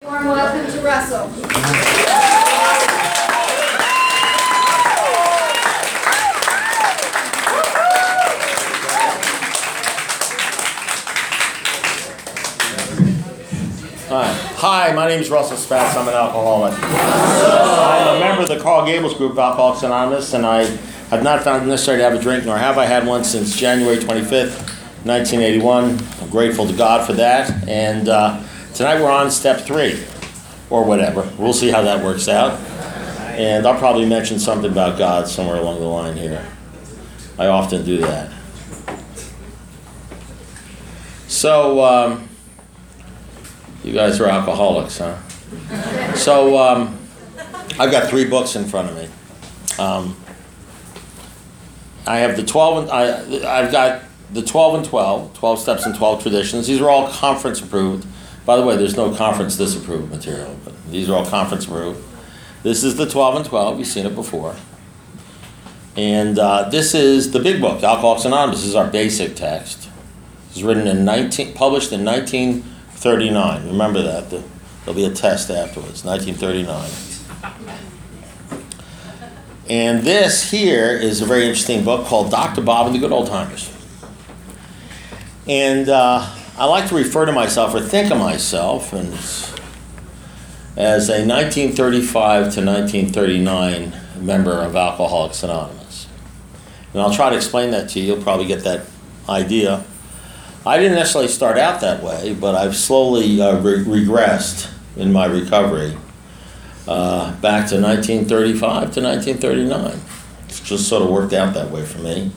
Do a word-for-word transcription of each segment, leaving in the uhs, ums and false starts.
Warm welcome to Russell. Hi. Hi, my name is Russell Spatz. I'm an alcoholic. I'm a member of the Carl Gables group, Alcoholics Anonymous, and I have not found it necessary to have a drink, nor have I had one since January twenty-fifth, nineteen eighty-one. I'm grateful to God for that. And uh, tonight we're on step three, or whatever. We'll see how that works out. And I'll probably mention something about God somewhere along the line here. I often do that. So, um, you guys are alcoholics, huh? So, um, I've got three books in front of me. Um, I have the twelve, and, I, I've got the twelve and twelve, twelve Steps and twelve Traditions. These are all conference approved. By the way, there's no conference disapproved material, but these are all conference approved. This is the twelve and twelve. You've seen it before. And uh, this is the big book, Alcoholics Anonymous. This is our basic text. It was written in nineteen, published in nineteen thirty-nine. Remember that. The, there'll be a test afterwards. nineteen thirty-nine. And this here is a very interesting book called Doctor Bob and the Good Old Timers. And uh, I like to refer to myself or think of myself as, as a nineteen thirty-five to nineteen thirty-nine member of Alcoholics Anonymous. And I'll try to explain that to you. You'll probably get that idea. I didn't necessarily start out that way, but I've slowly uh, re- regressed in my recovery uh, back to nineteen thirty-five to nineteen thirty-nine. It's just sort of worked out that way for me.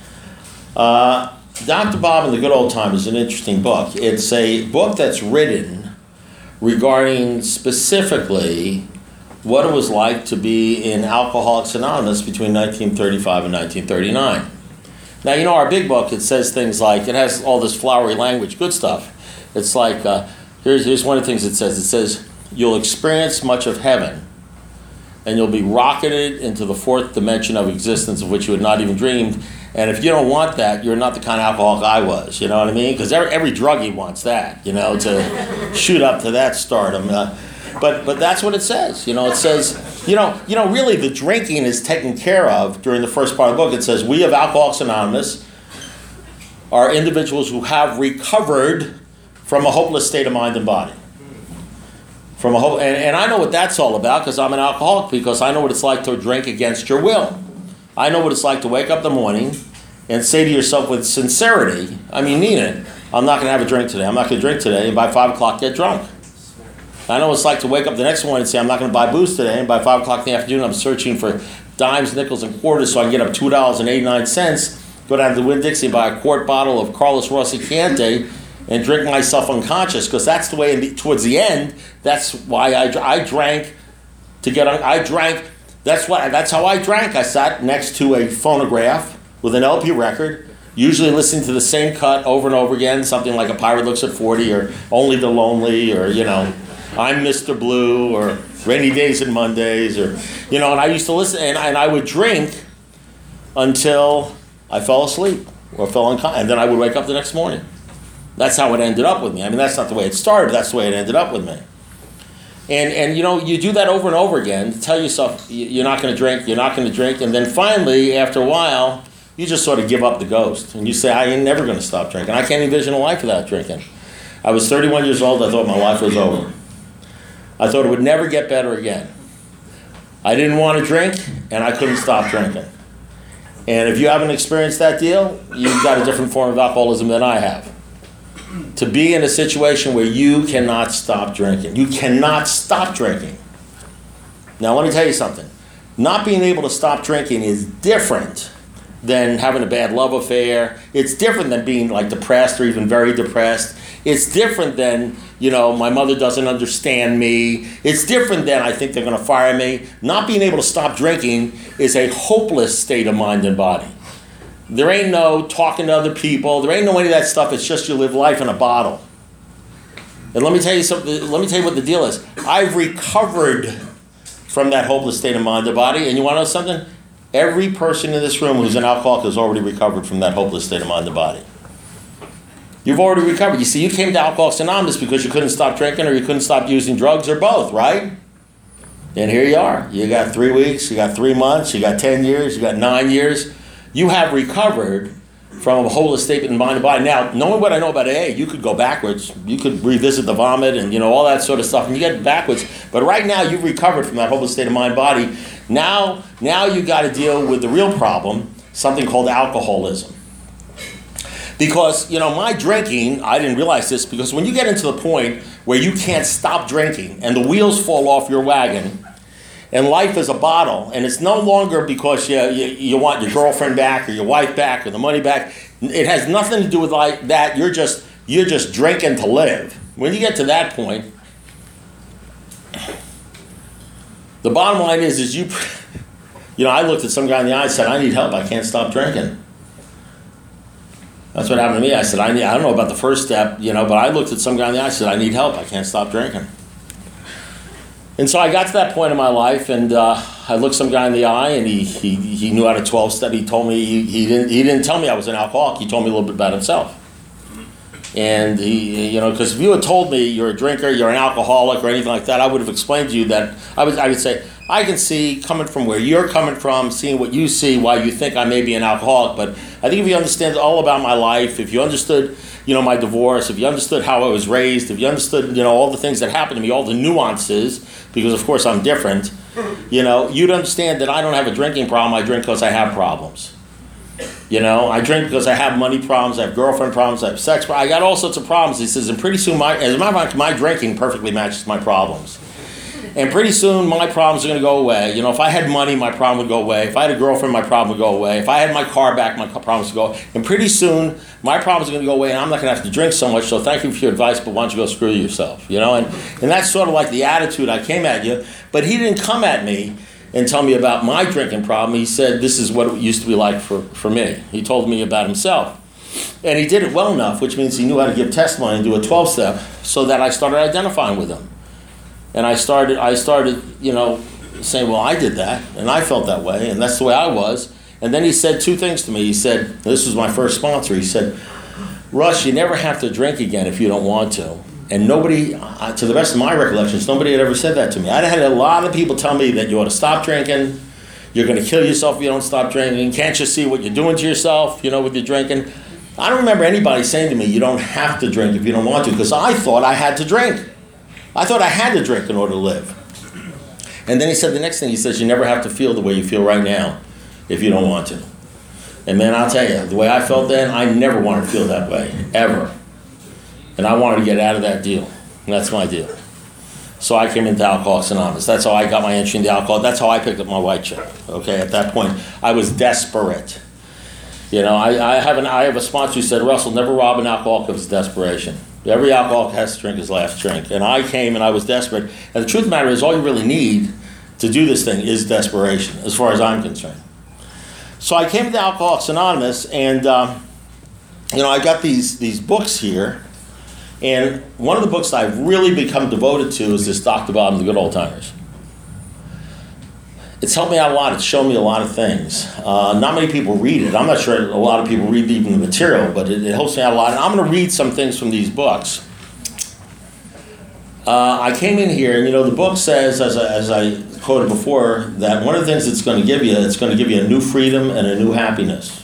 Uh, Doctor Bob and the Good Old Timers is an interesting book. It's a book that's written regarding specifically what it was like to be in Alcoholics Anonymous between nineteen thirty-five and nineteen thirty-nine. Now, you know, our big book, it says things like, it has all this flowery language, good stuff. It's like, uh, here's, here's one of the things it says. It says, you'll experience much of heaven, and you'll be rocketed into the fourth dimension of existence of which you had not even dreamed. And if you don't want that, you're not the kind of alcoholic I was, you know what I mean? Because every, every druggie wants that, you know, to shoot up to that stardom. Uh, but but that's what it says. You know, it says, you know, you know, really the drinking is taken care of during the first part of the book. It says, we of Alcoholics Anonymous are individuals who have recovered from a hopeless state of mind and body. From a hope, and, and I know what that's all about because I'm an alcoholic, because I know what it's like to drink against your will. I know what it's like to wake up in the morning and say to yourself with sincerity, I mean, mean it, I'm not going to have a drink today. I'm not going to drink today, and by five o'clock get drunk. I know what it's like to wake up the next morning and say, I'm not going to buy booze today, and by five o'clock in the afternoon I'm searching for dimes, nickels, and quarters so I can get up two dollars and eighty-nine cents, go down to the Winn-Dixie and buy a quart bottle of Carlos Rossi Chianti and drink myself unconscious, because that's the way, in the, towards the end, that's why I, I drank to get, I drank, that's what, that's how I drank. I sat next to a phonograph with an L P record, usually listening to the same cut over and over again, something like A Pirate Looks at forty, or Only the Lonely, or, you know, I'm Mister Blue, or Rainy Days and Mondays, or, you know, and I used to listen, and, and I would drink until I fell asleep, or fell unconscious, and then I would wake up the next morning. That's how it ended up with me. I mean, that's not the way it started, but that's the way it ended up with me. And, and you know, you do that over and over again, to tell yourself you're not going to drink, you're not going to drink, and then finally, after a while, you just sort of give up the ghost, and you say, I ain't never going to stop drinking. I can't envision a life without drinking. I was thirty-one years old, I thought my life was over. I thought it would never get better again. I didn't want to drink, and I couldn't stop drinking. And if you haven't experienced that deal, you've got a different form of alcoholism than I have. To be in a situation where you cannot stop drinking. You cannot stop drinking. Now, let me tell you something. Not being able to stop drinking is different than having a bad love affair. It's different than being like depressed or even very depressed. It's different than, you know, my mother doesn't understand me. It's different than I think they're going to fire me. Not being able to stop drinking is a hopeless state of mind and body. There ain't no talking to other people. There ain't no any of that stuff. It's just you live life in a bottle. And let me tell you something. Let me tell you what the deal is. I've recovered from that hopeless state of mind and body. And you want to know something? Every person in this room who's an alcoholic has already recovered from that hopeless state of mind and body. You've already recovered. You see, you came to Alcoholics Anonymous because you couldn't stop drinking or you couldn't stop using drugs or both, right? And here you are. You got three weeks, you got three months, you got ten years, you got nine years. You have recovered from a whole state in mind and body. Now, knowing what I know about A A, you could go backwards. You could revisit the vomit and, you know, all that sort of stuff, and you get backwards. But right now, you've recovered from that whole state of mind and body. Now, now you got to deal with the real problem, something called alcoholism. Because, you know, my drinking, I didn't realize this, because when you get into the point where you can't stop drinking and the wheels fall off your wagon, and life is a bottle, and it's no longer because you, you, you want your girlfriend back or your wife back or the money back. It has nothing to do with like that. You're just, you're just drinking to live. When you get to that point, the bottom line is, is you, you know, I looked at some guy in the eye and said, I need help. I can't stop drinking. That's what happened to me. I said, I need, I don't know about the first step, you know, but I looked at some guy in the eye and said, I need help. I can't stop drinking. And so I got to that point in my life, and uh, I looked some guy in the eye, and he he, he knew how to twelve step. He told me, he, he didn't he didn't tell me I was an alcoholic. He told me a little bit about himself. And he, you know, because if you had told me you're a drinker, you're an alcoholic, or anything like that, I would have explained to you that I would I would say, I can see, coming from where you're coming from, seeing what you see, why you think I may be an alcoholic. But I think if you understand all about my life, if you understood, you know, my divorce, if you understood how I was raised, if you understood, you know, all the things that happened to me, all the nuances, because of course I'm different, you know, you'd understand that I don't have a drinking problem. I drink because I have problems. You know, I drink because I have money problems, I have girlfriend problems, I have sex problems, I got all sorts of problems. He says, and pretty soon, my, as a matter of fact, my drinking perfectly matches my problems. And pretty soon, my problems are going to go away. You know, if I had money, my problem would go away. If I had a girlfriend, my problem would go away. If I had my car back, my problems would go away. And pretty soon, my problems are going to go away, and I'm not going to have to drink so much, so thank you for your advice, but why don't you go screw yourself, you know? And, and that's sort of like the attitude I came at you. But he didn't come at me and tell me about my drinking problem. He said, this is what it used to be like for, for me. He told me about himself. And he did it well enough, which means he knew how to give testimony and do a twelve step, so that I started identifying with him. And I started, I started, you know, saying, well, I did that, and I felt that way, and that's the way I was. And then he said two things to me. He said, this was my first sponsor, he said, Russ, you never have to drink again if you don't want to. And nobody, uh, to the best of my recollections, nobody had ever said that to me. I had a lot of people tell me that you ought to stop drinking, you're going to kill yourself if you don't stop drinking, can't you see what you're doing to yourself, you know, with your drinking? I don't remember anybody saying to me, you don't have to drink if you don't want to, because I thought I had to drink. I thought I had to drink in order to live. And then he said the next thing, he says, you never have to feel the way you feel right now if you don't want to. And man, I'll tell you, the way I felt then, I never wanted to feel that way, ever. And I wanted to get out of that deal. And that's my deal. So I came into Alcoholics Anonymous. That's how I got my entry into alcohol. That's how I picked up my white chick. Okay, at that point, I was desperate. You know, I, I, have an, I have a sponsor who said, Russell, never rob an alcoholic of his desperation. Every alcoholic has to drink his last drink. And I came and I was desperate. And the truth of the matter is, all you really need to do this thing is desperation, as far as I'm concerned. So I came to Alcoholics Anonymous, and uh, you know, I got these these books here. And one of the books I've really become devoted to is this Doctor Bob and the Good Old Timers. It's helped me out a lot. It's shown me a lot of things. Uh, not many people read it. I'm not sure a lot of people read even the material, but it, it helps me out a lot. And I'm going to read some things from these books. Uh, I came in here, and you know, the book says, as I, as I quoted before, that one of the things it's going to give you, it's going to give you a new freedom and a new happiness.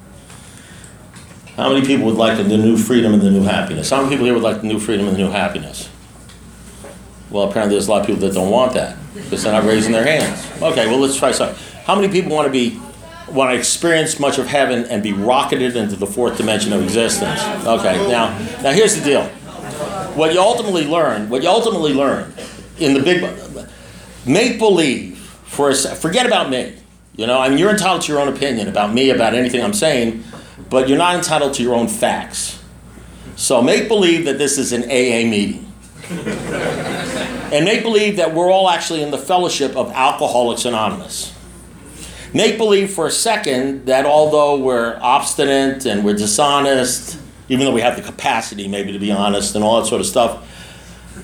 How many people would like the new freedom and the new happiness? How many people here would like the new freedom and the new happiness? Well, apparently there's a lot of people that don't want that, because they're not raising their hands. Okay, well, let's try something. How many people want to be, want to experience much of heaven and be rocketed into the fourth dimension of existence? Okay, now, now here's the deal. What you ultimately learn, what you ultimately learn in the big, make believe for a forget about me. You know, I mean, you're entitled to your own opinion about me, about anything I'm saying, but you're not entitled to your own facts. So make believe that this is an A A meeting. And make believe that we're all actually in the fellowship of Alcoholics Anonymous. Make believe for a second that although we're obstinate and we're dishonest, even though we have the capacity maybe to be honest and all that sort of stuff,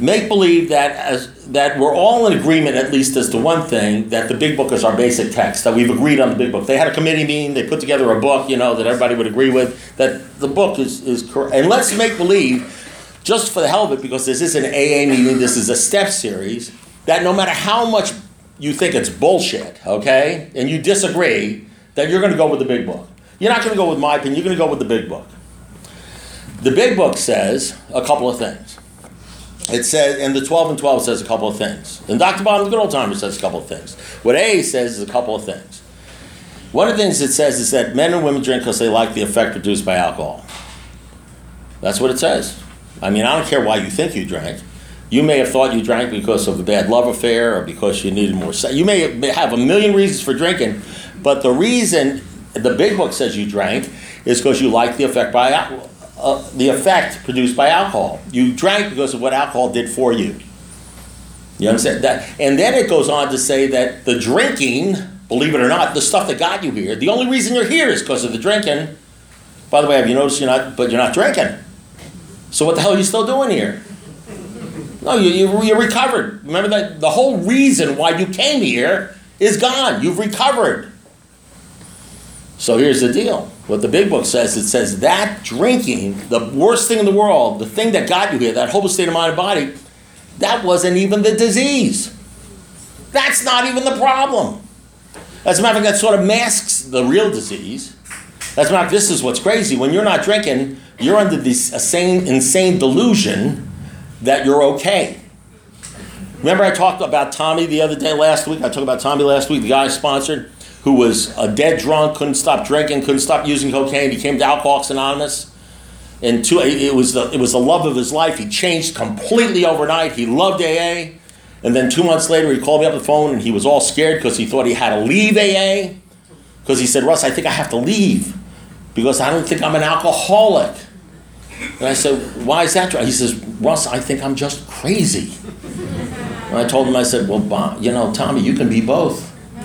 make believe that as that we're all in agreement, at least as to one thing, that the Big Book is our basic text, that we've agreed on the Big Book. They had a committee meeting, they put together a book, you know, that everybody would agree with, that the book is, is correct. And let's make believe, just for the hell of it, because this is an A A meeting, this is a step series, that no matter how much you think it's bullshit, okay, and you disagree, that you're going to go with the Big Book. You're not going to go with my opinion, you're going to go with the Big Book. The Big Book says a couple of things. It says, and the twelve and twelve says a couple of things. And Doctor Bottom's Good Old Timer says a couple of things. What A A says is a couple of things. One of the things it says is that men and women drink because they like the effect produced by alcohol. That's what it says. I mean, I don't care why you think you drank. You may have thought you drank because of a bad love affair or because you needed more sex. You may have a million reasons for drinking, but the reason the Big Book says you drank is because you like the effect by alcohol. Uh, the effect produced by alcohol. You drank because of what alcohol did for you. You understand that? And then it goes on to say that the drinking, believe it or not, the stuff that got you here, the only reason you're here is because of the drinking. By the way, have you noticed you're not, but you're not drinking? So what the hell are you still doing here? No, you, you, you're recovered. Remember that the whole reason why you came here is gone. You've recovered. So here's the deal. What the Big Book says, it says that drinking, the worst thing in the world, the thing that got you here, that whole state of mind and body, that wasn't even the disease. That's not even the problem. As a matter of fact, that sort of masks the real disease. As a matter of fact, this is what's crazy. When you're not drinking, you're under this insane, insane delusion that you're okay. Remember I talked about Tommy the other day, last week? I talked about Tommy last week, the guy I sponsored, who was a dead drunk, couldn't stop drinking, couldn't stop using cocaine. He came to Alcoholics Anonymous. And two, it was the it was the love of his life. He changed completely overnight. He loved A A. And then two months later, he called me up on the phone, and he was all scared because he thought he had to leave A A. Because he said, Russ, I think I have to leave because I don't think I'm an alcoholic. And I said, why is that? He says, Russ, I think I'm just crazy. And I told him, I said, well, Bob, you know, Tommy, you can be both.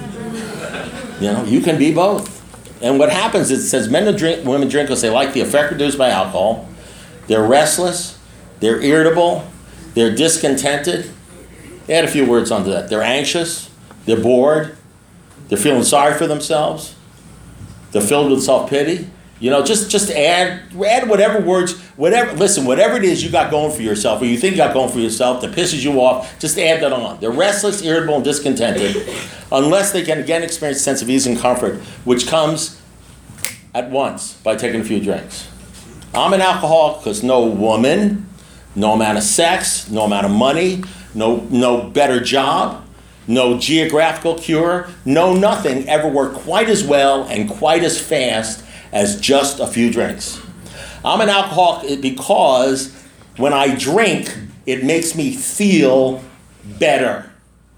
You know, you can be both. And what happens is it says men and drink, women drink because they like the effect produced by alcohol. They're restless. They're irritable. They're discontented. Add a few words onto that. They're anxious. They're bored. They're feeling sorry for themselves. They're filled with self-pity. You know, just, just add add whatever words, whatever, listen, whatever it is you got going for yourself, or you think you got going for yourself that pisses you off, just add that on. They're restless, irritable, and discontented, unless they can again experience a sense of ease and comfort, which comes at once by taking a few drinks. I'm an alcoholic because no woman, no amount of sex, no amount of money, no, no better job, no geographical cure, no nothing ever worked quite as well and quite as fast as just a few drinks. I'm an alcoholic because when I drink, it makes me feel better.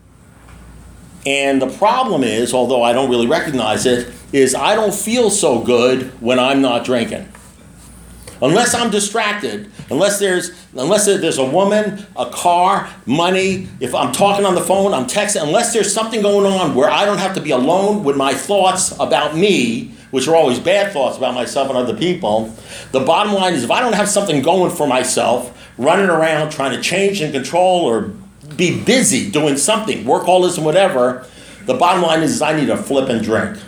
And the problem is, although I don't really recognize it, is I don't feel so good when I'm not drinking. Unless I'm distracted, unless there's unless there's a woman, a car, money, if I'm talking on the phone, I'm texting, unless there's something going on where I don't have to be alone with my thoughts about me, which are always bad thoughts about myself and other people, the bottom line is if I don't have something going for myself, running around trying to change and control or be busy doing something, workaholism, whatever, the bottom line is, is I need a flipping drink.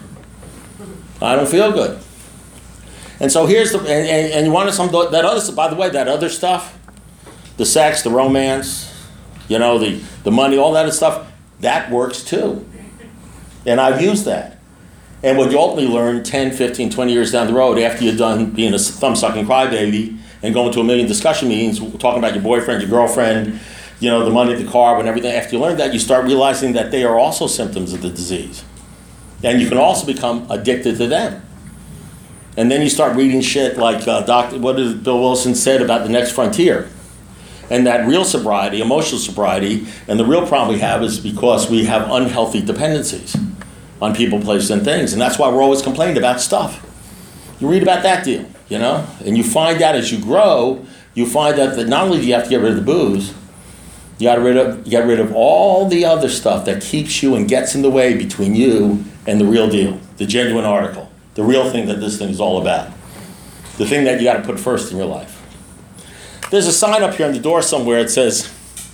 I don't feel good. And so here's the, and, and, and you want some, that other, by the way, that other stuff, the sex, the romance, you know, the, the money, all that stuff, that works too. And I've used that. And what you ultimately learn ten, fifteen, twenty years down the road after you're done being a thumb-sucking crybaby and going to a million discussion meetings, talking about your boyfriend, your girlfriend, you know, the money, the car, and everything, after you learn that, you start realizing that they are also symptoms of the disease. And you can also become addicted to them. And then you start reading shit like uh, Doctor what did Bill Wilson said about the next frontier. And that real sobriety, emotional sobriety, and the real problem we have is because we have unhealthy dependencies on people, places, and things. And that's why we're always complaining about stuff. You read about that deal, you know? And you find out as you grow, you find out that not only do you have to get rid of the booze, you got rid of, you get rid of all the other stuff that keeps you and gets in the way between you and the real deal, the genuine article, the real thing that this thing is all about, the thing that you got to put first in your life. There's a sign up here on the door somewhere that says,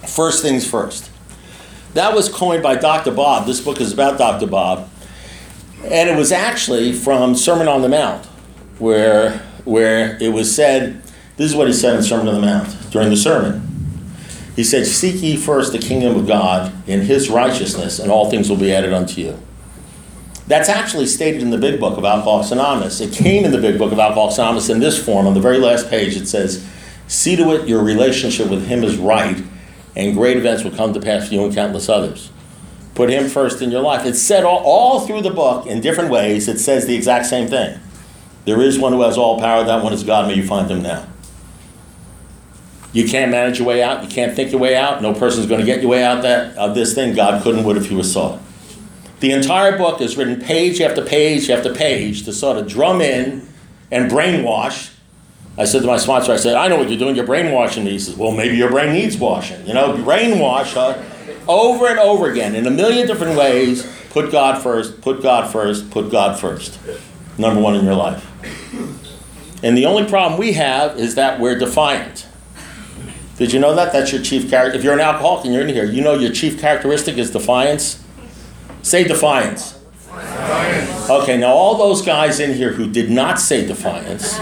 First things first. That was coined by Doctor Bob. This book is about Doctor Bob. And it was actually from Sermon on the Mount, where, where it was said, this is what he said in Sermon on the Mount during the sermon. He said, seek ye first the kingdom of God and his righteousness, and all things will be added unto you. That's actually stated in the big book of Alcoholics Anonymous. It came in the big book of Alcoholics Anonymous in this form. On the very last page, it says, see to it your relationship with him is right, and great events will come to pass for you and countless others. Put him first in your life. It's said all, all through the book in different ways. It says the exact same thing. There is one who has all power. That one is God. May you find him now. You can't manage your way out. You can't think your way out. No person's going to get your way out that, of this thing. God couldn't would if he was sought. The entire book is written page after page after page to sort of drum in and brainwash. I said to my sponsor, I said, I know what you're doing. You're brainwashing me. He says, well, maybe your brain needs washing. You know, brainwash uh, over and over again in a million different ways. Put God first, put God first, put God first. Number one in your life. And the only problem we have is that we're defiant. Did you know that? That's your chief character. If you're an alcoholic and you're in here, you know your chief characteristic is defiance? Say defiance. Defiance. Okay, now all those guys in here who did not say defiance,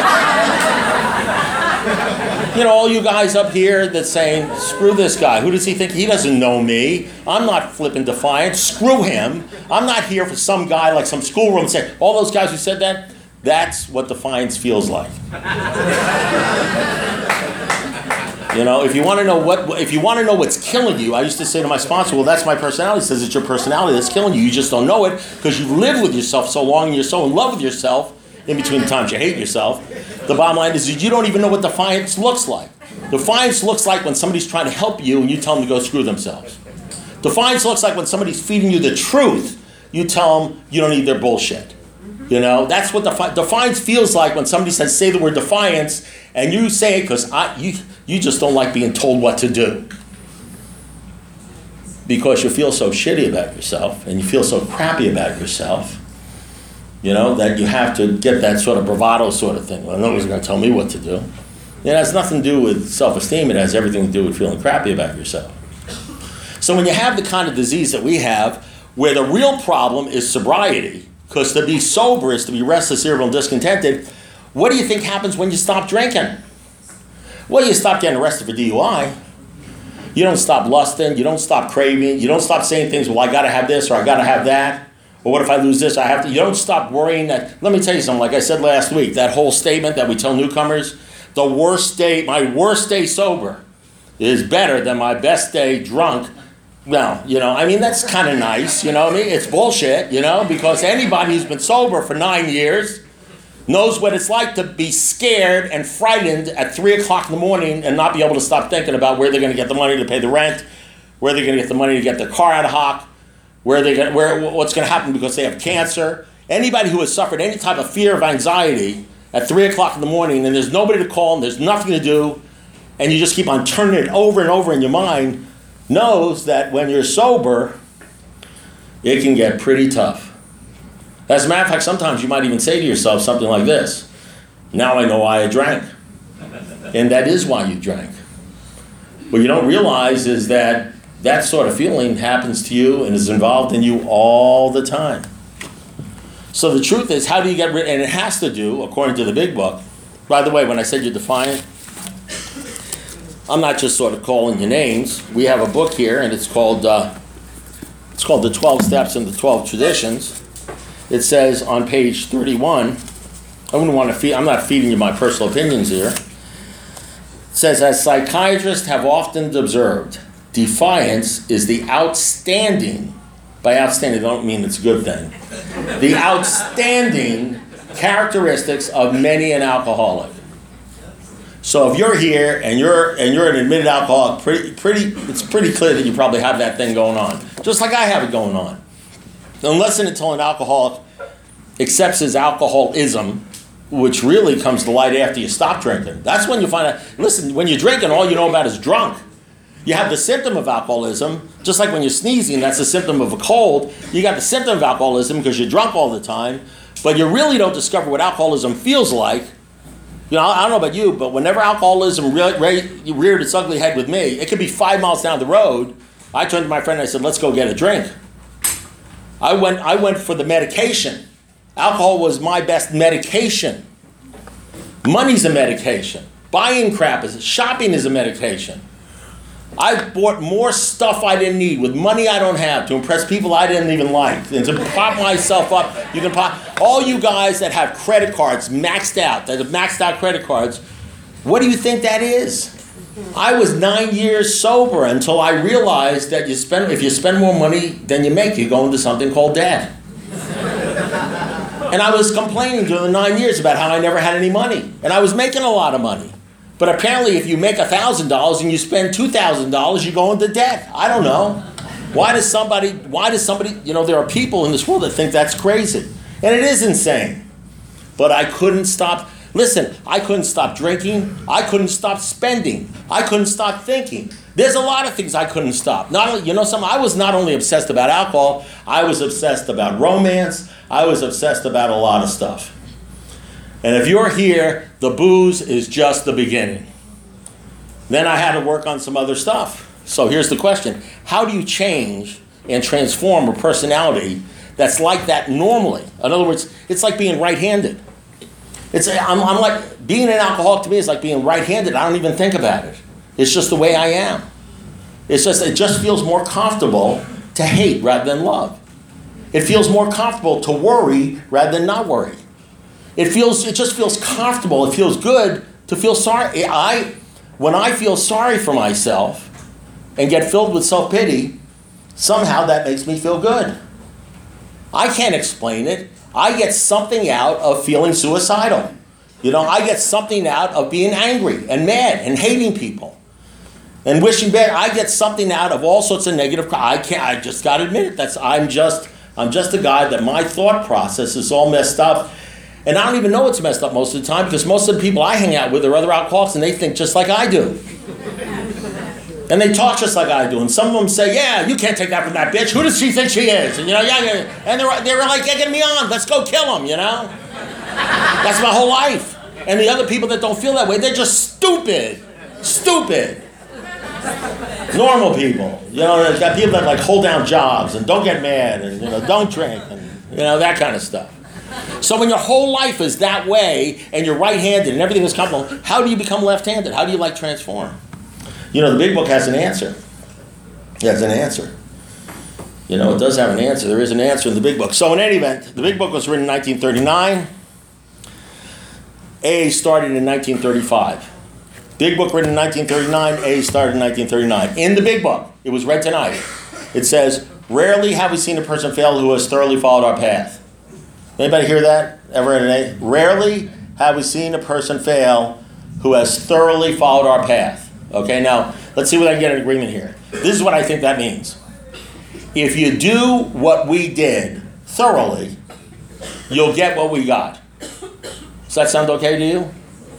you know, all you guys up here that's saying, screw this guy. Who does he think? He doesn't know me. I'm not flipping defiant. Screw him. I'm not here for some guy like some schoolroom saying, all those guys who said that, that's what defiance feels like. You know, if you want to know what, if you want to know what's killing you, I used to say to my sponsor, well, that's my personality. He says it's your personality that's killing you. You just don't know it because you've lived with yourself so long and you're so in love with yourself in between the times you hate yourself. The bottom line is that you don't even know what defiance looks like. Defiance looks like when somebody's trying to help you and you tell them to go screw themselves. Defiance looks like when somebody's feeding you the truth, you tell them you don't need their bullshit. You know, that's what defi- defiance feels like when somebody says, say the word defiance, and you say it because I you you just don't like being told what to do. Because you feel so shitty about yourself, and you feel so crappy about yourself, you know, that you have to get that sort of bravado sort of thing. Well, nobody's going to tell me what to do. It has nothing to do with self-esteem. It has everything to do with feeling crappy about yourself. So when you have the kind of disease that we have, where the real problem is sobriety, because to be sober is to be restless, irritable, and discontented, what do you think happens when you stop drinking? Well, you stop getting arrested for D U I. You don't stop lusting. You don't stop craving. You don't stop saying things, well, I got to have this or I got to have that. Or what if I lose this? I have to. You don't stop worrying that. Let me tell you something. Like I said last week, that whole statement that we tell newcomers, the worst day, my worst day sober is better than my best day drunk. Well, you know, I mean, that's kind of nice, you know what I mean? It's bullshit, you know, because anybody who's been sober for nine years knows what it's like to be scared and frightened at three o'clock in the morning and not be able to stop thinking about where they're going to get the money to pay the rent, where they're going to get the money to get their car out of hock, where they get, where what's going to happen because they have cancer. Anybody who has suffered any type of fear of anxiety at three o'clock in the morning and there's nobody to call and there's nothing to do and you just keep on turning it over and over in your mind knows that when you're sober, it can get pretty tough. As a matter of fact, sometimes you might even say to yourself something like this, now I know why I drank. And that is why you drank. What you don't realize is that that sort of feeling happens to you and is involved in you all the time. So the truth is, how do you get rid, and it has to do, according to the big book, by the way, when I said you're defiant, I'm not just sort of calling you names. We have a book here, and it's called uh, it's called The twelve Steps and the twelve Traditions. It says on page thirty-one, I wouldn't want to feed, I'm not feeding you my personal opinions here. It says, as psychiatrists have often observed, defiance is the outstanding, by outstanding I don't mean it's a good thing, the outstanding characteristics of many an alcoholic. So if you're here and you're and you're an admitted alcoholic, pretty pretty it's pretty clear that you probably have that thing going on. Just like I have it going on. Unless and until an alcoholic accepts his alcoholism, which really comes to light after you stop drinking. That's when you find out, listen, when you're drinking, all you know about is drunk. You have the symptom of alcoholism, just like when you're sneezing, that's a symptom of a cold. You got the symptom of alcoholism because you're drunk all the time, but you really don't discover what alcoholism feels like You know, I don't know about you, but whenever alcoholism re- re- reared its ugly head with me, it could be five miles down the road. I turned to my friend and I said, let's go get a drink. I went, I went for the medication. Alcohol was my best medication. Money's a medication. Buying crap is, shopping is a medication. I bought more stuff I didn't need with money I don't have to impress people I didn't even like. And to pop myself up, you can pop. All you guys that have credit cards maxed out, that have maxed out credit cards, what do you think that is? I was nine years sober until I realized that you spend, if you spend more money than you make, you go into something called debt. And I was complaining during the nine years about how I never had any money. And I was making a lot of money. But apparently if you make one thousand dollars and you spend two thousand dollars, you go into debt. I don't know. Why does somebody, why does somebody, you know, there are people in this world that think that's crazy. And it is insane. But I couldn't stop, listen, I couldn't stop drinking. I couldn't stop spending. I couldn't stop thinking. There's a lot of things I couldn't stop. Not only, you know, some, I was not only obsessed about alcohol, I was obsessed about romance. I was obsessed about a lot of stuff. And if you're here, the booze is just the beginning. Then I had to work on some other stuff. So here's the question. How do you change and transform a personality that's like that normally? In other words, it's like being right-handed. It's, I'm, I'm like, being an alcoholic to me is like being right-handed. I don't even think about it. It's just the way I am. It's just, it just feels more comfortable to hate rather than love. It feels more comfortable to worry rather than not worry. It feels, it just feels comfortable. It feels good to feel sorry. I, when I feel sorry for myself and get filled with self-pity, somehow that makes me feel good. I can't explain it. I get something out of feeling suicidal. You know, I get something out of being angry and mad and hating people and wishing bad. I get something out of all sorts of negative. I can't. I just got to admit it. That's I'm just. I'm just a guy that my thought process is all messed up. And I don't even know it's messed up most of the time because most of the people I hang out with are other alcoholics and they think just like I do. And they talk just like I do. And some of them say, yeah, you can't take that from that bitch. Who does she think she is? And, you know, yeah, yeah. And they're, they're like egging me on. Let's go kill him, you know? That's my whole life. And the other people that don't feel that way, they're just stupid. Stupid. Normal people. You know, there's got people that like hold down jobs and don't get mad and, you know, don't drink and, you know, that kind of stuff. So when your whole life is that way and you're right-handed and everything is comfortable, how do you become left-handed? How do you like transform? You know, the big book has an answer. It has an answer. You know, it does have an answer. There is an answer in the big book. So in any event, the big book was written in nineteen thirty-nine. A started in nineteen thirty-five. Big book written in nineteen thirty-nine. A started in nineteen thirty-nine. In the big book, it was read tonight. It says, rarely have we seen a person fail who has thoroughly followed our path. Anybody hear that? Ever read an A? Rarely have we seen a person fail who has thoroughly followed our path. Okay, now, let's see what I can get an agreement here. This is what I think that means. If you do what we did thoroughly, you'll get what we got. Does that sound okay to you?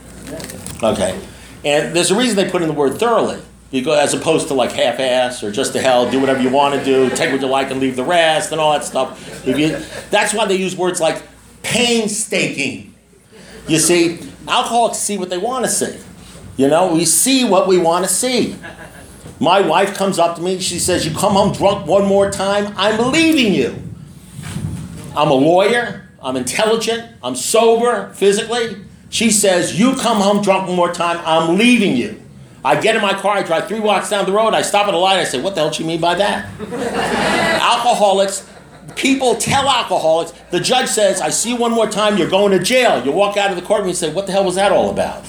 Okay. And there's a reason they put in the word thoroughly, because as opposed to like half-ass or just to hell, do whatever you want to do, take what you like and leave the rest and all that stuff. If you, that's why they use words like painstaking. You see, alcoholics see what they want to see. You know, we see what we want to see. My wife comes up to me, she says, you come home drunk one more time, I'm leaving you. I'm a lawyer, I'm intelligent, I'm sober physically. She says, you come home drunk one more time, I'm leaving you. I get in my car, I drive three blocks down the road, I stop at a light, I say, what the hell do you mean by that? Alcoholics, people tell alcoholics, the judge says, I see you one more time, you're going to jail. You walk out of the courtroom and say, what the hell was that all about?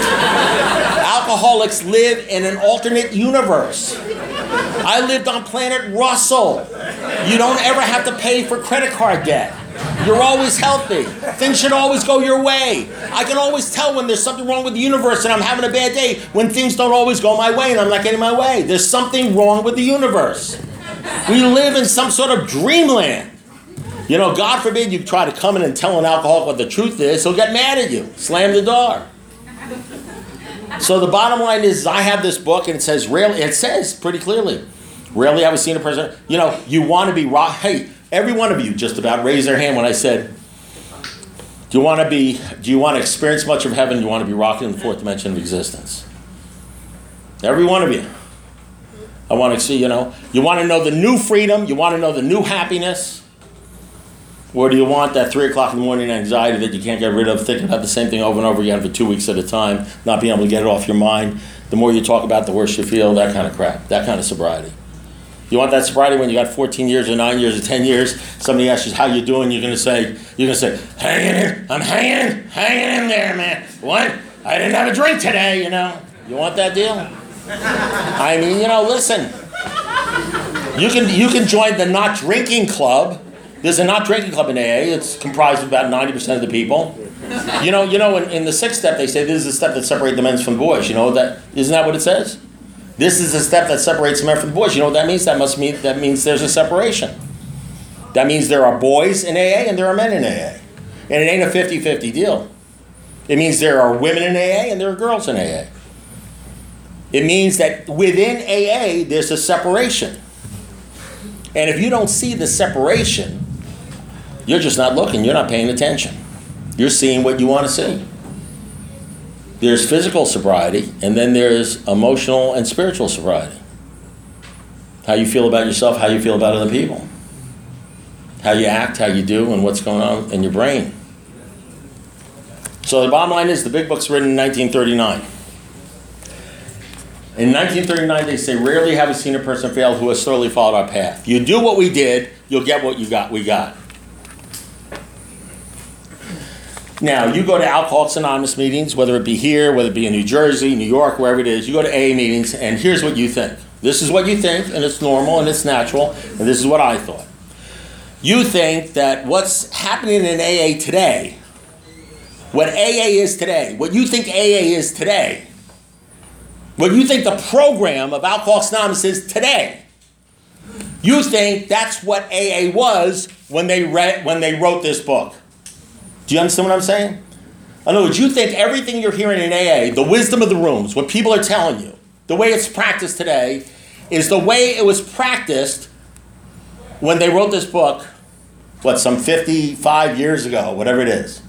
Alcoholics live in an alternate universe. I lived on planet Russell. You don't ever have to pay for credit card debt. You're always healthy. Things should always go your way. I can always tell when there's something wrong with the universe and I'm having a bad day, when things don't always go my way and I'm not getting my way. There's something wrong with the universe. We live in some sort of dreamland. You know, God forbid you try to come in and tell an alcoholic what the truth is, he'll get mad at you. Slam the door. So the bottom line is, I have this book and it says, rarely, it says pretty clearly, rarely have I seen a person, you know, you want to be rock. Hey, every one of you just about raised their hand when I said, Do you want to be, do you want to experience much of heaven? Do you want to be rocking in the fourth dimension of existence? Every one of you. I want to see, you know, you want to know the new freedom? You want to know the new happiness? Or do you want that three o'clock in the morning anxiety that you can't get rid of, thinking about the same thing over and over again for two weeks at a time, not being able to get it off your mind? The more you talk about, the worse you feel, that kind of crap, that kind of sobriety. You want that sobriety when you got fourteen years or nine years or ten years, somebody asks you how you doing, you're going to say, you're going to say, hanging in, I'm hanging, hanging in there, man. What? I didn't have a drink today, you know. You want that deal? I mean, you know, listen. You can you can join the not drinking club. There's a not drinking club in A A. It's comprised of about ninety percent of the people. You know, you know, in, in the sixth step, they say this is the step that separates the men from the boys. You know that? Isn't that what it says? This is the step that separates the men from the boys. You know what that means? That must mean that means there's a separation. That means there are boys in A A and there are men in A A. And it ain't a fifty-fifty deal. It means there are women in A A and there are girls in A A. It means that within A A, there's a separation. And if you don't see the separation, you're just not looking. You're not paying attention. You're seeing what you want to see. There's physical sobriety, and then there's emotional and spiritual sobriety. How you feel about yourself, how you feel about other people. How you act, how you do, and what's going on in your brain. So the bottom line is, the big book's written in nineteen thirty-nine. In nineteen thirty-nine, they say, rarely have we seen a person fail who has thoroughly followed our path. You do what we did, you'll get what you got. We got. Now, you go to Alcoholics Anonymous meetings, whether it be here, whether it be in New Jersey, New York, wherever it is, you go to A A meetings, and here's what you think. This is what you think, and it's normal, and it's natural, and this is what I thought. You think that what's happening in A A today, what A A is today, what you think A A is today, what you think the program of Alcoholics Anonymous is today, you think that's what A A was when they read, when they wrote this book. Do you understand what I'm saying? In other words, you think everything you're hearing in A A, the wisdom of the rooms, what people are telling you, the way it's practiced today, is the way it was practiced when they wrote this book, what, some fifty-five years ago, whatever it is.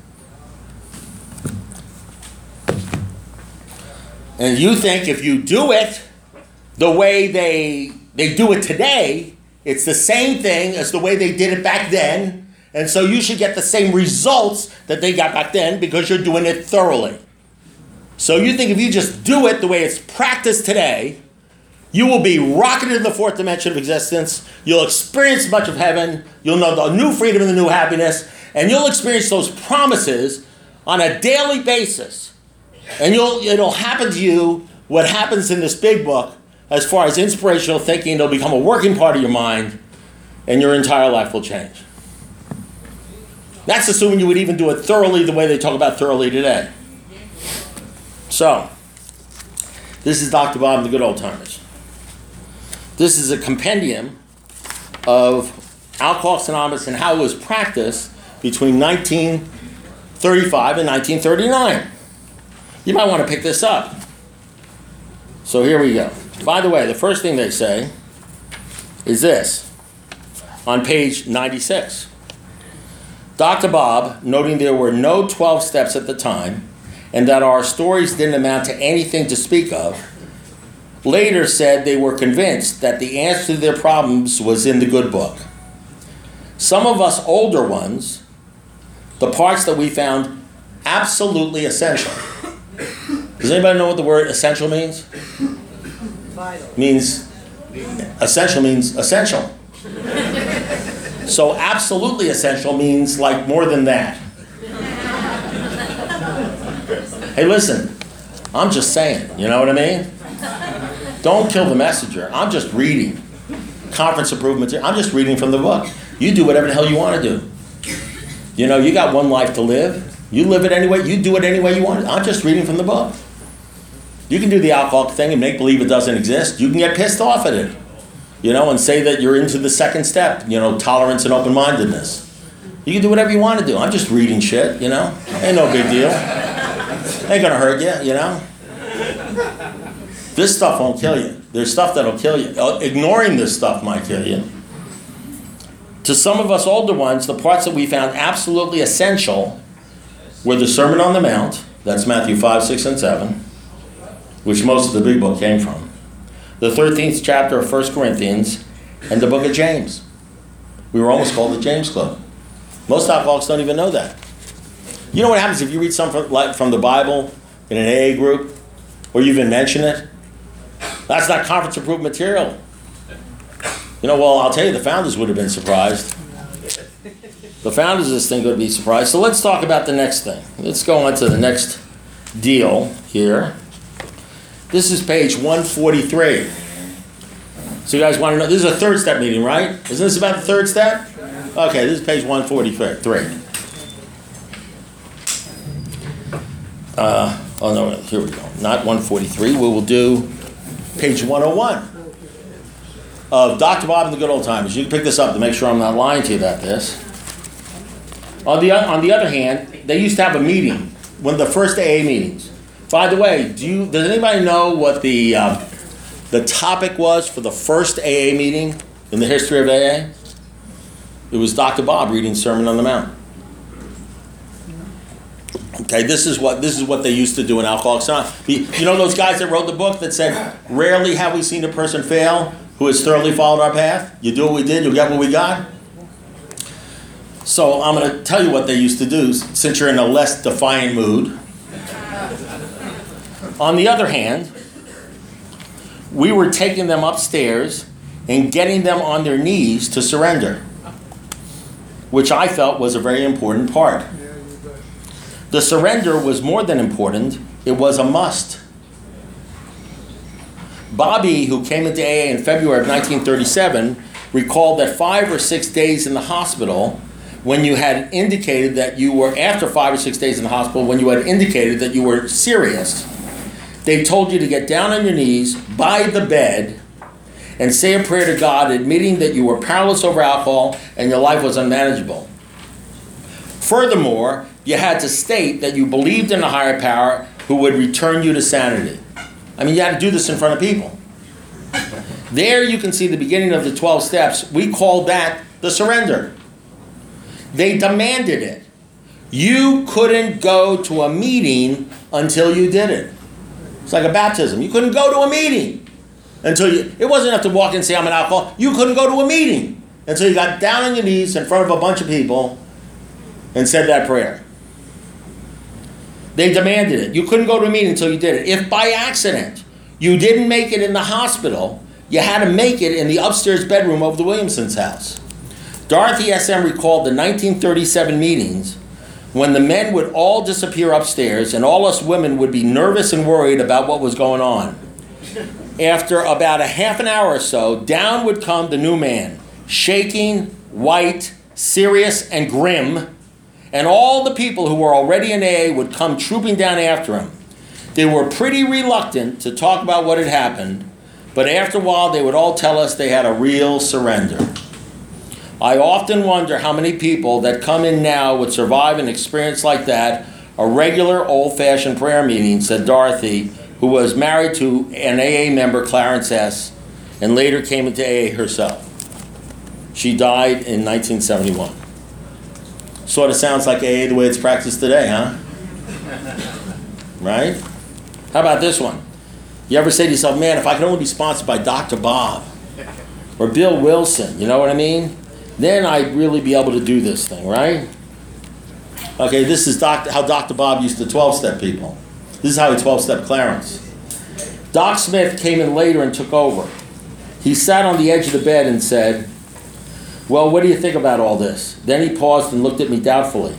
And you think if you do it the way they they do it today, it's the same thing as the way they did it back then, and so you should get the same results that they got back then because you're doing it thoroughly. So you think if you just do it the way it's practiced today, you will be rocketed in the fourth dimension of existence, you'll experience much of heaven, you'll know the new freedom and the new happiness, and you'll experience those promises on a daily basis. And you'll it'll happen to you what happens in this big book as far as inspirational thinking. It'll become a working part of your mind, and your entire life will change. That's assuming you would even do it thoroughly the way they talk about thoroughly today. So, this is Doctor Bob and the Good Old Timers. This is a compendium of Alcoholics Anonymous and how it was practiced between nineteen thirty-five and nineteen thirty-nine. You might want to pick this up. So here we go. By the way, the first thing they say is this, on page ninety-six. Doctor Bob, noting there were no twelve steps at the time, and that our stories didn't amount to anything to speak of, later said they were convinced that the answer to their problems was in the good book. Some of us older ones, the parts that we found absolutely essential. Does anybody know what the word essential means? Vital. Means, essential means essential. So absolutely essential means like more than that. Hey, listen, I'm just saying, you know what I mean? Don't kill the messenger. I'm just reading. Conference improvements. I'm just reading from the book. You do whatever the hell you want to do. You know, you got one life to live. You live it anyway. You do it any way you want. I'm just reading from the book. You can do the alcoholic thing and make believe it doesn't exist. You can get pissed off at it, you know, and say that you're into the second step, you know, tolerance and open-mindedness. You can do whatever you want to do. I'm just reading shit, you know. Ain't no big deal. Ain't gonna hurt you, you know. This stuff won't kill you. There's stuff that'll kill you. Ignoring this stuff might kill you. To some of us older ones, the parts that we found absolutely essential were the Sermon on the Mount, that's Matthew five, six, and seven, which most of the big book came from, the thirteenth chapter of First Corinthians, and the book of James. We were almost called the James Club. Most alcoholics don't even know that. You know what happens if you read something like from the Bible in an A A group, or you even mention it? That's not conference-approved material. You know, well, I'll tell you, the founders would have been surprised. The founders of this thing would be surprised. So let's talk about the next thing. Let's go on to the next deal here. This is page one forty-three. So you guys want to know, this is a third step meeting, right? Isn't this about the third step? Okay, this is page one forty-three. Uh, oh no, here we go. Not one forty-three. We will do page one oh one of Doctor Bob and the Good Old Timers. You can pick this up to make sure I'm not lying to you about this. On the on the other hand, they used to have a meeting, one of the first A A meetings. By the way, do you does anybody know what the uh, the topic was for the first A A meeting in the history of A A? It was Doctor Bob reading Sermon on the Mount. Okay, this is what this is what they used to do in Alcoholics Anonymous. You know those guys that wrote the book that said, "Rarely have we seen a person fail who has thoroughly followed our path. You do what we did, you'll get what we got." So I'm going to tell you what they used to do, since you're in a less defiant mood. On the other hand, we were taking them upstairs and getting them on their knees to surrender, which I felt was a very important part. The surrender was more than important, it was a must. Bobby, who came into A A in February of nineteen thirty-seven, recalled that five or six days in the hospital, when you had indicated that you were, after five or six days in the hospital, when you had indicated that you were serious, they told you to get down on your knees by the bed and say a prayer to God, admitting that you were powerless over alcohol and your life was unmanageable. Furthermore, you had to state that you believed in a higher power who would return you to sanity. I mean, you had to do this in front of people. There you can see the beginning of the twelve steps. We called that the surrender. They demanded it. You couldn't go to a meeting until you did it. It's like a baptism. You couldn't go to a meeting until you, it wasn't enough to walk in and say, I'm an alcoholic. You couldn't go to a meeting until you got down on your knees in front of a bunch of people and said that prayer. They demanded it. You couldn't go to a meeting until you did it. If by accident you didn't make it in the hospital, you had to make it in the upstairs bedroom of the Williamsons' house. Dorothy S M recalled the nineteen thirty-seven meetings when the men would all disappear upstairs and all us women would be nervous and worried about what was going on. After about a half an hour or so, down would come the new man, shaking, white, serious, and grim, and all the people who were already in A A would come trooping down after him. They were pretty reluctant to talk about what had happened, but after a while they would all tell us they had a real surrender. I often wonder how many people that come in now would survive an experience like that, a regular old-fashioned prayer meeting, said Dorothy, who was married to an A A member, Clarence S., and later came into A A herself. She died in nineteen seventy-one. Sort of sounds like A A the way it's practiced today, huh? Right? How about this one? You ever say to yourself, man, if I could only be sponsored by Doctor Bob or Bill Wilson, you know what I mean? Then I'd really be able to do this thing, right? Okay, this is Doctor how Doctor Bob used to twelve-step people. This is how he twelve-stepped Clarence. Doc Smith came in later and took over. He sat on the edge of the bed and said, well, what do you think about all this? Then he paused and looked at me doubtfully.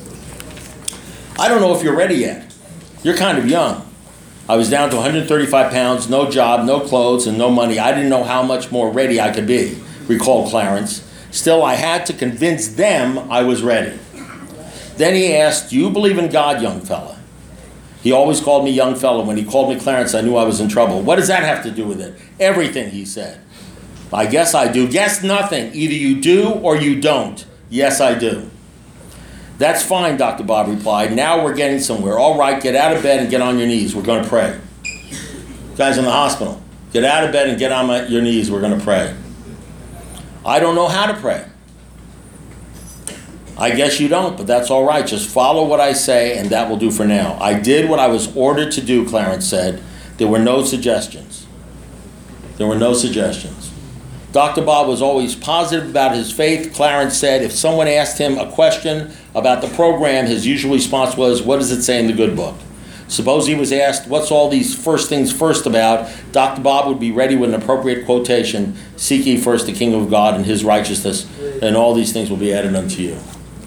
I don't know if you're ready yet. You're kind of young. I was down to one hundred thirty-five pounds, no job, no clothes, and no money. I didn't know how much more ready I could be, recalled Clarence. Still, I had to convince them I was ready. Then he asked, do you believe in God, young fella? He always called me young fella. When he called me Clarence, I knew I was in trouble. What does that have to do with it? Everything, he said. I guess I do. Guess nothing. Either you do or you don't. Yes, I do. That's fine, Doctor Bob replied. Now we're getting somewhere. All right, get out of bed and get on your knees. We're going to pray. Guys in the hospital, get out of bed and get on my, your knees. We're going to pray. I don't know how to pray. I guess you don't, but that's all right. Just follow what I say, and that will do for now. I did what I was ordered to do, Clarence said. There were no suggestions. There were no suggestions. Doctor Bob was always positive about his faith. Clarence said if someone asked him a question about the program, his usual response was, what does it say in the good book? Suppose he was asked, what's all these first things first about? Doctor Bob would be ready with an appropriate quotation, seek ye first the kingdom of God and his righteousness, and all these things will be added unto you.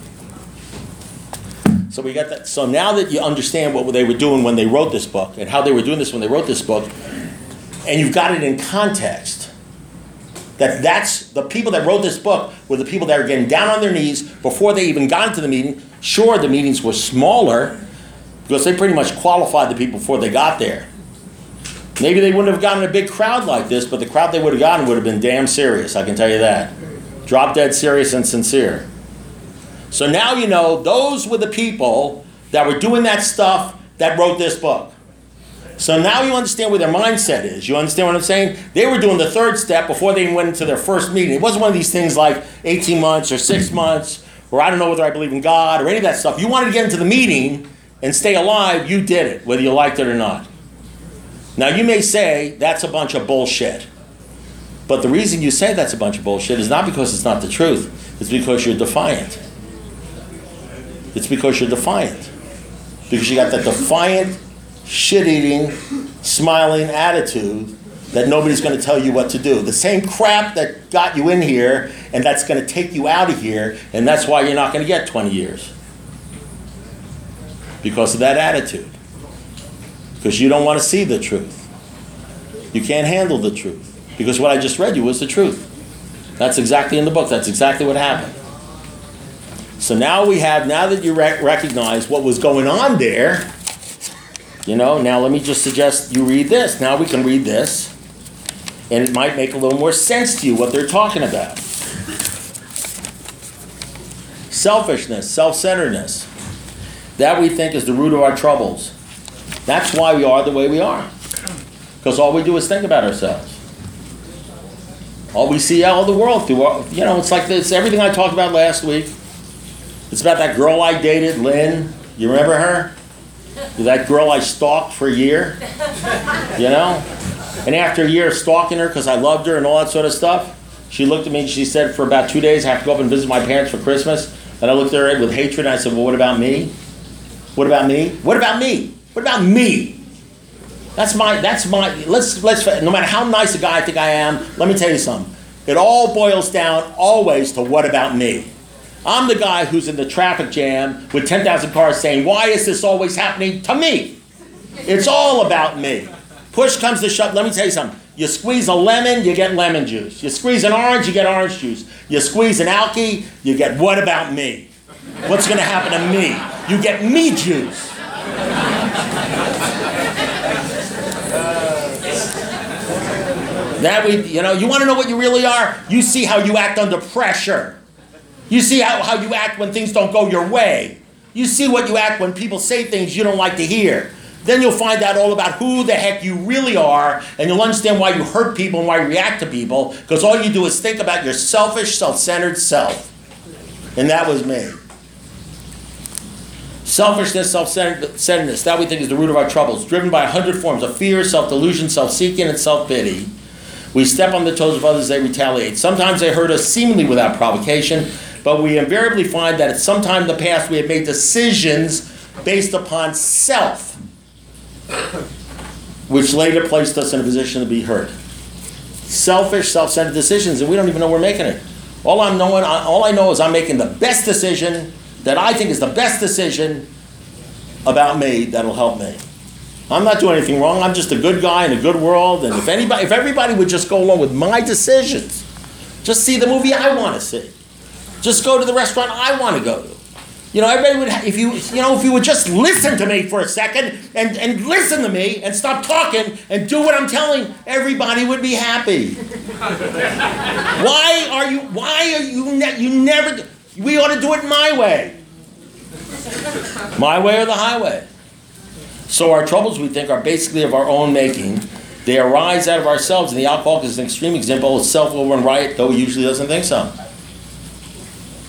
So we got that. So now that you understand what they were doing when they wrote this book, and how they were doing this when they wrote this book, and you've got it in context, that that's the people that wrote this book were the people that were getting down on their knees before they even got into the meeting. Sure, the meetings were smaller, because they pretty much qualified the people before they got there. Maybe they wouldn't have gotten a big crowd like this, but the crowd they would have gotten would have been damn serious, I can tell you that. Drop dead serious and sincere. So now you know those were the people that were doing that stuff that wrote this book. So now you understand where their mindset is. You understand what I'm saying? They were doing the third step before they went into their first meeting. It wasn't one of these things like eighteen months or six months, or I don't know whether I believe in God, or any of that stuff. You wanted to get into the meeting and stay alive, you did it, whether you liked it or not. Now you may say, that's a bunch of bullshit. But the reason you say that's a bunch of bullshit is not because it's not the truth. It's because you're defiant. It's because you're defiant. Because you got that defiant, shit-eating, smiling attitude that nobody's going to tell you what to do. The same crap that got you in here and that's going to take you out of here, and that's why you're not going to get twenty years. Because of that attitude. Because you don't want to see the truth. You can't handle the truth. Because what I just read you was the truth. That's exactly in the book. That's exactly what happened. So now we have, now that you rec- recognize what was going on there, you know, now let me just suggest you read this. Now we can read this, and it might make a little more sense to you what they're talking about. Selfishness, self-centeredness. That we think is the root of our troubles. That's why we are the way we are. Because all we do is think about ourselves. All we see out of the world through, our, you know, it's like this, everything I talked about last week. It's about that girl I dated, Lynn. You remember her? That girl I stalked for a year. You know? And after a year of stalking her because I loved her and all that sort of stuff, she looked at me and she said, for about two days, I have to go up and visit my parents for Christmas. And I looked at her with hatred and I said, well, what about me? What about me? What about me? What about me? That's my, that's my, let's, let's, no matter how nice a guy I think I am, let me tell you something. It all boils down always to what about me? I'm the guy who's in the traffic jam with ten thousand cars saying, why is this always happening to me? It's all about me. Push comes to shove. Let me tell you something. You squeeze a lemon, you get lemon juice. You squeeze an orange, you get orange juice. You squeeze an alky, you get what about me? What's going to happen to me? You get me juice. That we, you know, you want to know what you really are? You see how you act under pressure. You see how, how you act when things don't go your way. You see what you act when people say things you don't like to hear. Then you'll find out all about who the heck you really are, and you'll understand why you hurt people and why you react to people, because all you do is think about your selfish, self-centered self. And that was me. Selfishness, self-centeredness, that we think is the root of our troubles, driven by a hundred forms of fear, self-delusion, self-seeking, and self-pity. We step on the toes of others, they retaliate. Sometimes they hurt us seemingly without provocation, but we invariably find that at some time in the past we have made decisions based upon self, which later placed us in a position to be hurt. Selfish, self-centered decisions, and we don't even know we're making it. All I'm knowing, all I know is I'm making the best decision that I think is the best decision about me that'll help me. I'm not doing anything wrong. I'm just a good guy in a good world, and if anybody, if everybody would just go along with my decisions, just see the movie I want to see. Just go to the restaurant I want to go to. You know, everybody would, if you, you know, if you would just listen to me for a second and, and listen to me and stop talking and do what I'm telling, everybody would be happy. Why are you, why are you, ne- you never, we ought to do it my way. My way or the highway. So our troubles, we think, are basically of our own making. They arise out of ourselves, and the alcoholic is an extreme example of self will run riot, though he usually doesn't think so.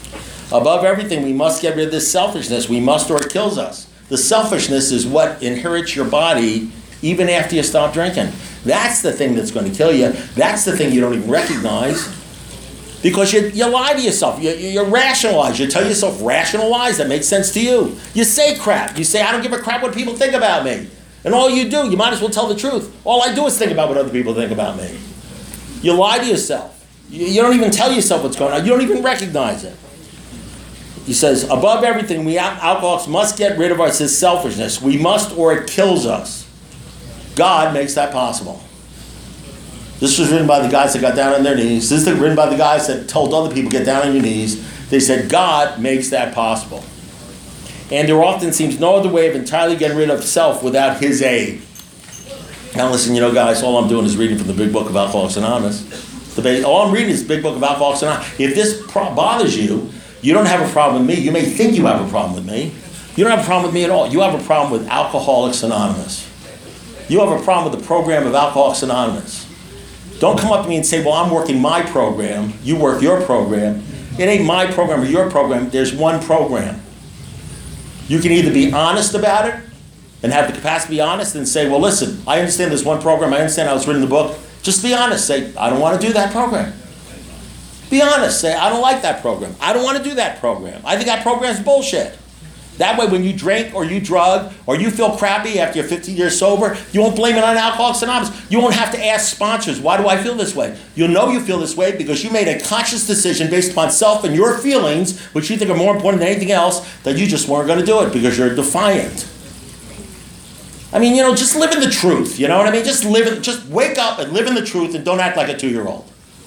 Above everything, we must get rid of this selfishness. We must, or it kills us. The selfishness is what inherits your body even after you stop drinking. That's the thing that's going to kill you. That's the thing you don't even recognize. Because you, you lie to yourself. You, you, you rationalize. You tell yourself rational lies that make sense to you. You say crap. You say, I don't give a crap what people think about me. And all you do, you might as well tell the truth. All I do is think about what other people think about me. You lie to yourself. You, you don't even tell yourself what's going on. You don't even recognize it. He says, above everything, we alcoholics must get rid of our selfishness. We must, or it kills us. God makes that possible. This was written by the guys that got down on their knees. This is written by the guys that told other people, get down on your knees. They said, God makes that possible. And there often seems no other way of entirely getting rid of self without his aid. Now listen, you know, guys, all I'm doing is reading from the Big Book of Alcoholics Anonymous. The, all I'm reading is the Big Book of Alcoholics Anonymous. If this pro- bothers you, you don't have a problem with me. You may think you have a problem with me. You don't have a problem with me at all. You have a problem with Alcoholics Anonymous. You have a problem with the program of Alcoholics Anonymous. Don't come up to me and say, well, I'm working my program. You work your program. It ain't my program or your program. There's one program. You can either be honest about it and have the capacity to be honest and say, well, listen, I understand there's one program. I understand how it's written in the book. Just be honest. Say, I don't want to do that program. Be honest. Say, I don't like that program. I don't want to do that program. I think that program's bullshit. That way, when you drink or you drug or you feel crappy after you're fifteen years sober, you won't blame it on Alcoholics Anonymous. You won't have to ask sponsors, why do I feel this way? You'll know you feel this way because you made a conscious decision based upon self and your feelings, which you think are more important than anything else, that you just weren't going to do it because you're defiant. I mean, you know, just live in the truth. You know what I mean? Just live in, just wake up and live in the truth and don't act like a two-year-old.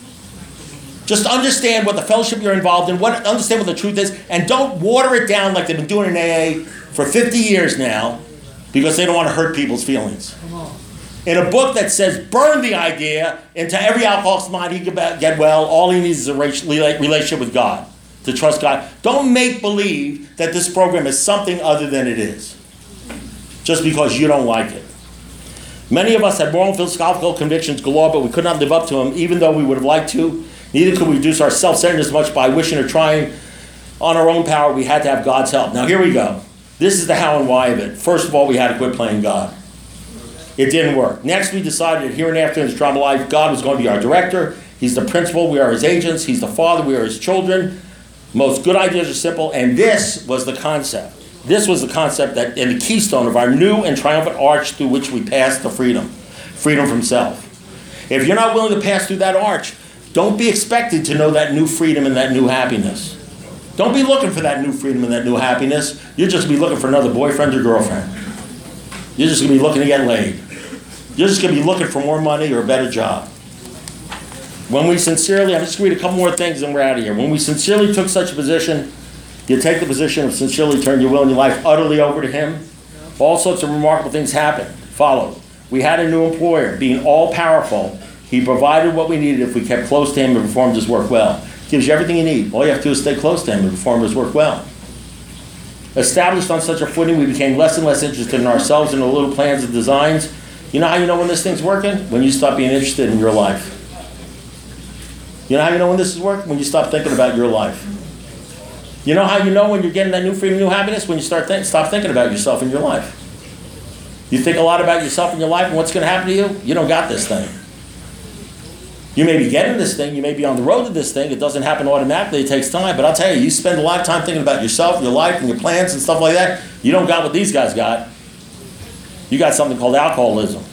Just understand what the fellowship you're involved in, what understand what the truth is, and don't water it down like they've been doing in A A for fifty years now because they don't want to hurt people's feelings. In a book that says, burn the idea into every alcoholic's mind, he can get well, all he needs is a relationship with God, to trust God. Don't make believe that this program is something other than it is, just because you don't like it. Many of us had moral and philosophical convictions galore, but we could not live up to them, even though we would have liked to. Neither could we reduce our self-centeredness much by wishing or trying on our own power. We had to have God's help. Now here we go. This is the how and why of it. First of all, we had to quit playing God. It didn't work. Next, we decided that here and after in this drama life, God was going to be our director. He's the principal. We are his agents. He's the father. We are his children. Most good ideas are simple. And this was the concept. This was the concept that in the keystone of our new and triumphant arch through which we pass to freedom. Freedom from self. If you're not willing to pass through that arch, don't be expected to know that new freedom and that new happiness. Don't be looking for that new freedom and that new happiness. You're just going to be looking for another boyfriend or girlfriend. You're just going to be looking to get laid. You're just going to be looking for more money or a better job. When we sincerely, I'm just going to read a couple more things and we're out of here. When we sincerely took such a position, you take the position of sincerely turn your will and your life utterly over to him. All sorts of remarkable things happened. Follow. We had a new employer, being all-powerful. He provided what we needed if we kept close to him and performed his work well. Gives you everything you need. All you have to do is stay close to him and perform his work well. Established on such a footing, we became less and less interested in ourselves and the little plans and designs. You know how you know when this thing's working? When you stop being interested in your life. You know how you know when this is working? When you stop thinking about your life. You know how you know when you're getting that new freedom, new happiness? When you start think, stop thinking about yourself and your life. You think a lot about yourself and your life and what's going to happen to you? You don't got this thing. You may be getting this thing, you may be on the road to this thing, it doesn't happen automatically, it takes time, but I'll tell you, you spend a lot of time thinking about yourself, your life, and your plans and stuff like that, you don't got what these guys got. You got something called alcoholism.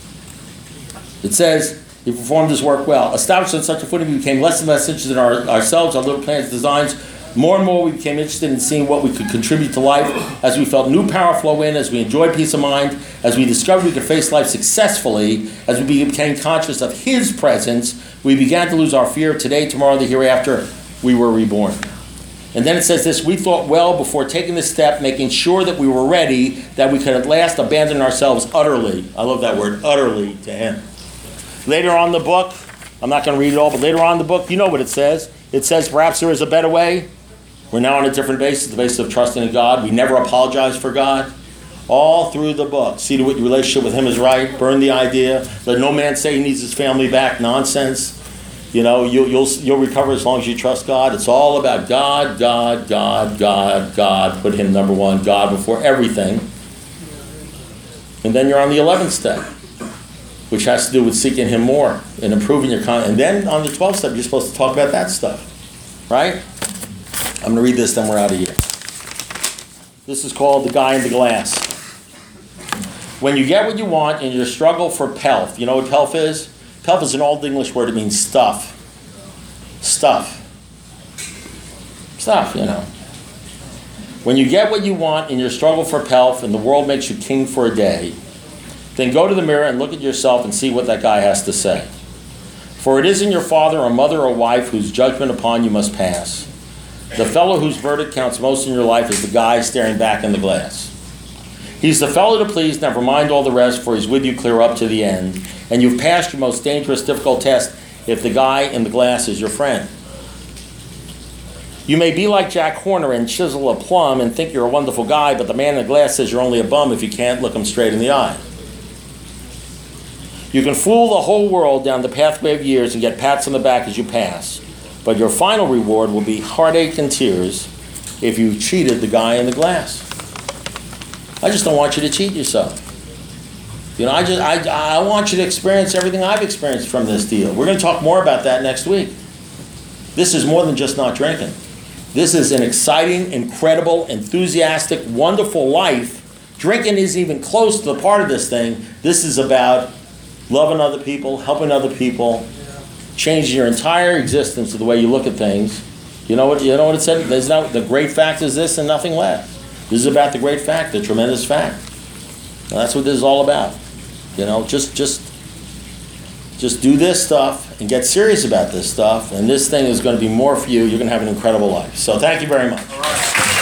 It says, he performed his work well. Established on such a footing, we became less and less interested in our, ourselves, our little plans, designs. More and more we became interested in seeing what we could contribute to life as we felt new power flow in, as we enjoyed peace of mind, as we discovered we could face life successfully, as we became conscious of his presence, we began to lose our fear of today, tomorrow, the hereafter. We were reborn. And then it says this, we thought well before taking this step, making sure that we were ready, that we could at last abandon ourselves utterly, I love that word, utterly, to him. Later on in the book, I'm not going to read it all, but later on in the book, you know what it says. It says, perhaps there is a better way. We're now on a different basis, the basis of trusting in God. We never apologize for God. All through the book. See to what your relationship with him is right. Burn the idea. Let no man say he needs his family back. Nonsense. You know, you, you'll you'll recover as long as you trust God. It's all about God, God, God, God, God. Put Him number one, God before everything. And then you're on the eleventh step, which has to do with seeking Him more and improving your con. And then on the twelfth step, you're supposed to talk about that stuff, right? I'm going to read this, then we're out of here. This is called The Guy in the Glass. When you get what you want in your struggle for pelf, you know what pelf is? Pelf is an old English word. It means stuff. Stuff. Stuff, you know. When you get what you want in your struggle for pelf and the world makes you king for a day, then go to the mirror and look at yourself and see what that guy has to say. For it isn't your father or mother or wife whose judgment upon you must pass. The fellow whose verdict counts most in your life is the guy staring back in the glass. He's the fellow to please, never mind all the rest, for he's with you clear up to the end. And you've passed your most dangerous, difficult test if the guy in the glass is your friend. You may be like Jack Horner and chisel a plum and think you're a wonderful guy, but the man in the glass says you're only a bum if you can't look him straight in the eye. You can fool the whole world down the pathway of years and get pats on the back as you pass, but your final reward will be heartache and tears if you cheated the guy in the glass. I just don't want you to cheat yourself. You know, I just I, I want you to experience everything I've experienced from this deal. We're going to talk more about that next week. This is more than just not drinking. This is an exciting, incredible, enthusiastic, wonderful life. Drinking isn't even close to the part of this thing. This is about loving other people, helping other people, changing your entire existence to the way you look at things. You know what? You know what it said? There's no, the great fact is this and nothing less. This is about the great fact, the tremendous fact. And that's what this is all about. You know, just just just do this stuff and get serious about this stuff, and this thing is going to be more for you. You're going to have an incredible life. So thank you very much.